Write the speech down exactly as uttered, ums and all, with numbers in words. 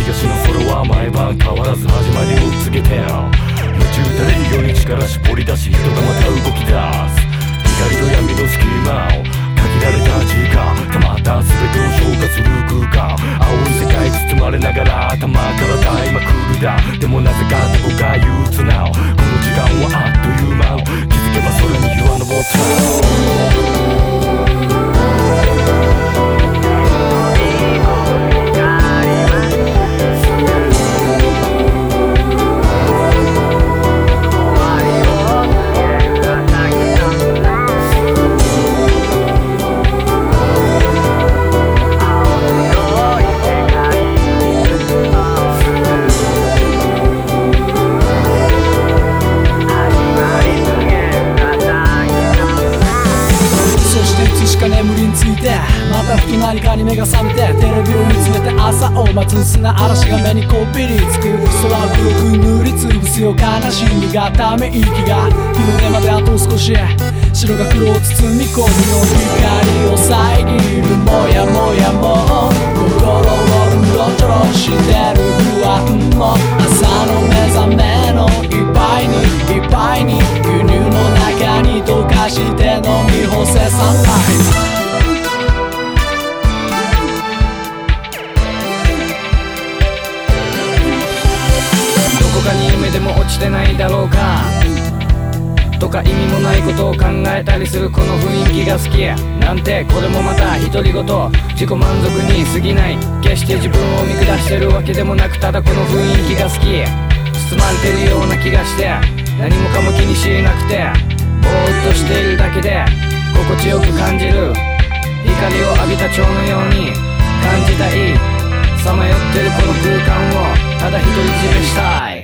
東の空は毎晩変わらず始まりを告げて夢中垂れるように力絞り出し人がまた動き出す光と闇の隙間を限られた時間たまった全てを消化する空間青い世界包まれながら頭から大まくるだでもなぜかどこか憂鬱なこの時間はあっという間気づけば空に日は昇った眠りについてまたふと何かに目が覚めてテレビを見つめて朝を待つ砂嵐が目にこびりつく空を黒く塗りつぶすよ悲しみがため息が日の出まであと少し白が黒を包み込むよ光を遮るもやもやも心をうろちょろしてる不安も朝の目覚めのいっぱいにいっぱいに牛乳の中に溶かして飲み干せサンライズどこかに夢でも落ちてないだろうかとか意味もないことを考えたりするこの雰囲気が好きなんてこれもまた独り言自己満足に過ぎない決して自分を見下してるわけでもなくただこの雰囲気が好き包まれてるような気がして何もかも気にしなくてぼーっとしているだけで心地よく感じる光を浴びた蝶のように感じたいさまよってるこの空間をただ独り占めしたい